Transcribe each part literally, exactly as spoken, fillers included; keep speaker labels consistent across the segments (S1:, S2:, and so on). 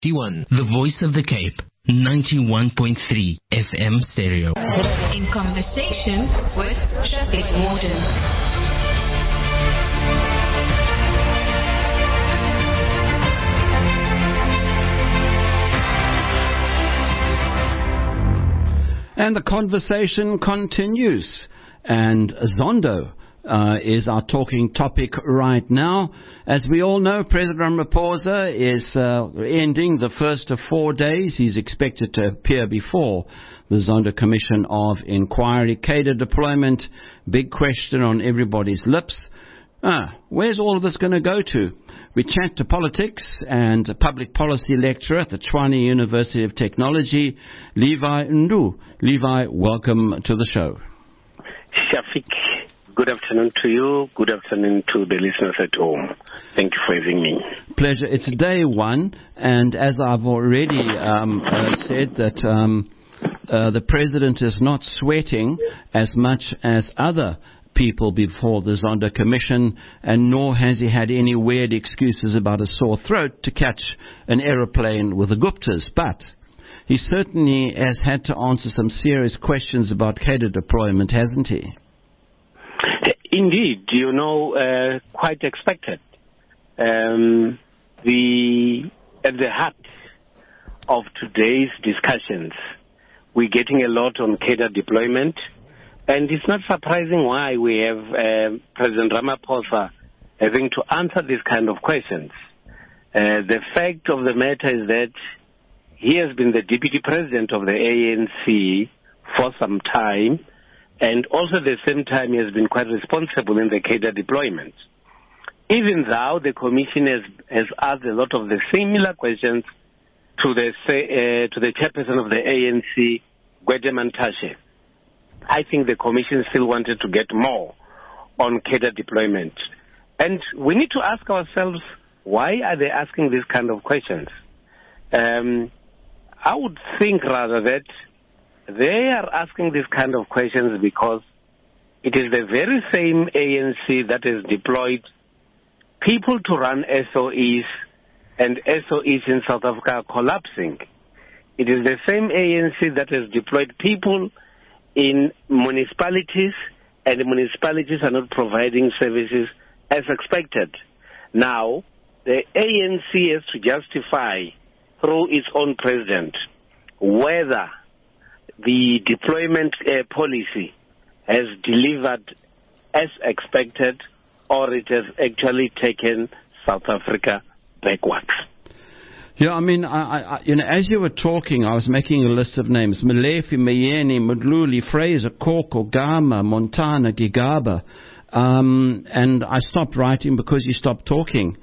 S1: One, the voice of the Cape, ninety-one point three F M stereo.
S2: In conversation with Traffic Warden.
S3: And the conversation continues. And Zondo uh, is our talking topic right now. As we all know, President Ramaphosa is uh, ending the first of four days. He's expected to appear before the Zondo Commission of Inquiry. Cadre deployment, big question on everybody's lips. Ah, where's all of this going to go to? We chat to politics and a public policy lecturer at the Tshwane University of Technology, Levi Ndu. Levi, welcome to the show.
S4: Shafiq, good afternoon to you. Good afternoon to the listeners at home. Thank you for having me.
S3: Pleasure. It's day one, and as I've already um, uh, said, that um, uh, the president is not sweating as much as other people before the Zondo Commission, and nor has he had any weird excuses about a sore throat to catch an aeroplane with the Guptas. But he certainly has had to answer some serious questions about cadre deployment, hasn't he?
S4: Indeed, you know, uh, quite expected. Um, the at the heart of today's discussions, we're getting a lot on cadre deployment. And it's not surprising why we have uh, President Ramaphosa having to answer these kind of questions. Uh, the fact of the matter is that he has been the deputy president of the A N C for some time, and also at the same time he has been quite responsible in the cadre deployment. Even though the commission has, has asked a lot of the similar questions to the uh, to the chairperson of the A N C, Gwede Mantashe, I think the commission still wanted to get more on cadre deployment. And we need to ask ourselves, why are they asking these kind of questions? Um, I would think rather that they are asking these kind of questions because it is the very same A N C that has deployed people to run S O Es, and S O Es in South Africa are collapsing. It is the same A N C that has deployed people in municipalities, and the municipalities are not providing services as expected. Now, the A N C has to justify through its own president whether the deployment uh, policy has delivered as expected or it has actually taken South Africa backwards.
S3: Yeah, I mean, I, I, you know, as you were talking, I was making a list of names: Malefi, Mayeni, Mudluli, Fraser, Koko, Gama, Montana, Gigaba. Um, and I stopped writing because you stopped talking.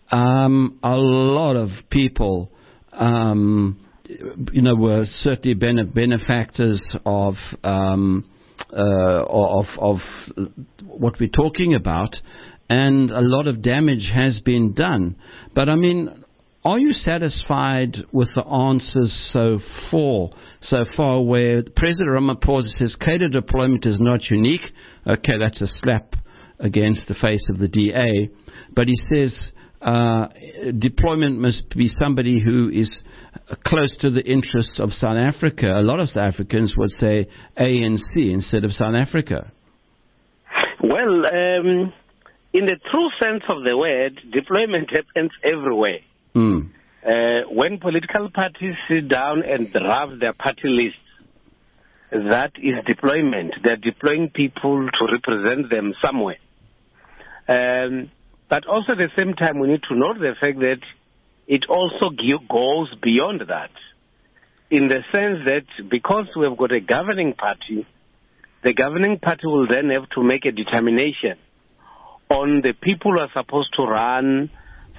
S3: Um, a lot of people, um, you know, were certainly bene- benefactors of, um, uh, of, of what we're talking about, and a lot of damage has been done. But I mean, are you satisfied with the answers so far, so far where President Ramaphosa says cadre deployment is not unique? Okay, that's a slap against the face of the D A. But he says uh, deployment must be somebody who is close to the interests of South Africa. A lot of South Africans would say A N C instead of South Africa.
S4: Well, um, in the true sense of the word, deployment happens everywhere.
S3: Mm.
S4: Uh, when political parties sit down and draft their party lists, that is deployment. They're deploying people to represent them somewhere. Um, but also at the same time, we need to note the fact that it also goes beyond that, in the sense that because we have got a governing party, the governing party will then have to make a determination on the people who are supposed to run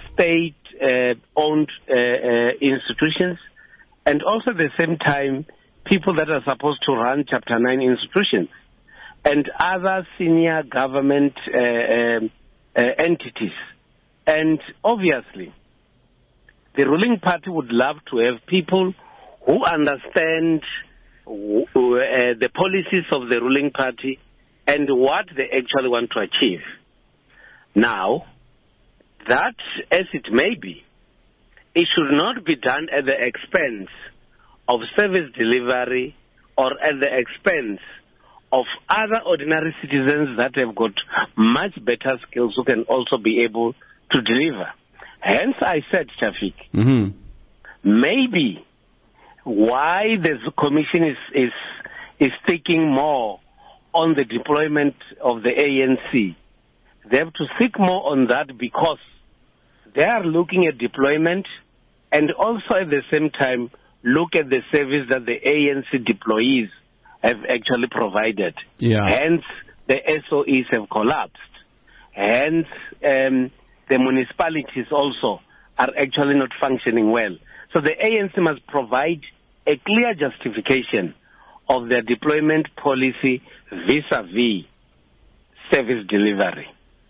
S4: state-owned uh, uh, institutions, and also at the same time, people that are supposed to run Chapter nine institutions and other senior government uh, uh, uh, entities. And obviously, the ruling party would love to have people who understand uh, the policies of the ruling party and what they actually want to achieve. Now, that, as it may be, it should not be done at the expense of service delivery or at the expense of other ordinary citizens that have got much better skills who can also be able to deliver. Hence, I said, Shafiq,
S3: Mm-hmm.
S4: maybe why the commission is, is, is thinking more on the deployment of the A N C. They have to think more on that because they are looking at deployment and also at the same time look at the service that the A N C deployees have actually provided.
S3: Yeah.
S4: Hence, the S O Es have collapsed. Hence, um, the municipalities also are actually not functioning well. So the A N C must provide a clear justification of their deployment policy vis-a-vis service delivery.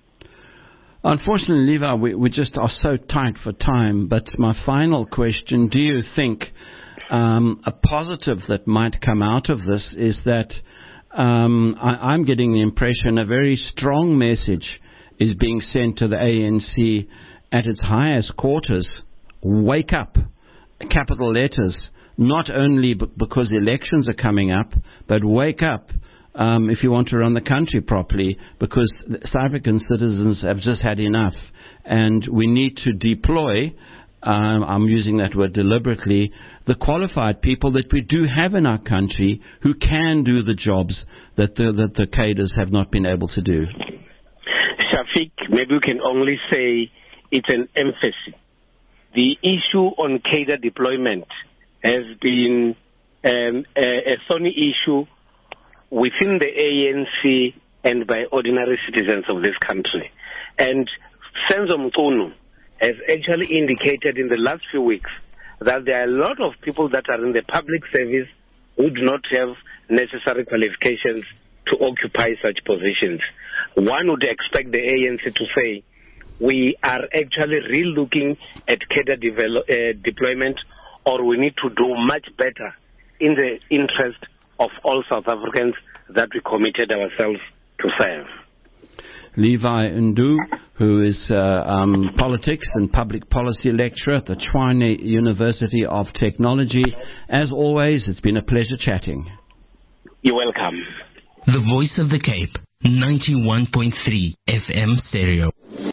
S3: Unfortunately, Levi, we, we just are so tight for time. But my final question, do you think um, a positive that might come out of this is that um, I, I'm getting the impression a very strong message is being sent to the A N C at its highest quarters. Wake up, capital letters, not only b- because the elections are coming up, but wake up um, if you want to run the country properly, because South African citizens have just had enough. And we need to deploy, um, I'm using that word deliberately, the qualified people that we do have in our country who can do the jobs that the, that the cadres have not been able to do.
S4: Shafiq, maybe we can only say it's an emphasis. The issue on cadre deployment has been um, a, a thorny issue within the A N C and by ordinary citizens of this country. And Senzo Mchunu has actually indicated in the last few weeks that there are a lot of people that are in the public service who do not have necessary qualifications to occupy such positions. One would expect the A N C to say, we are actually re-looking at cadre develop, uh, deployment, or we need to do much better in the interest of all South Africans that we committed ourselves to serve.
S3: Levi Ndu, who is uh, um, politics and public policy lecturer at the Tshwane University of Technology. As always, it's been a pleasure chatting.
S4: You're welcome.
S1: The Voice of the Cape, ninety-one point three F M stereo.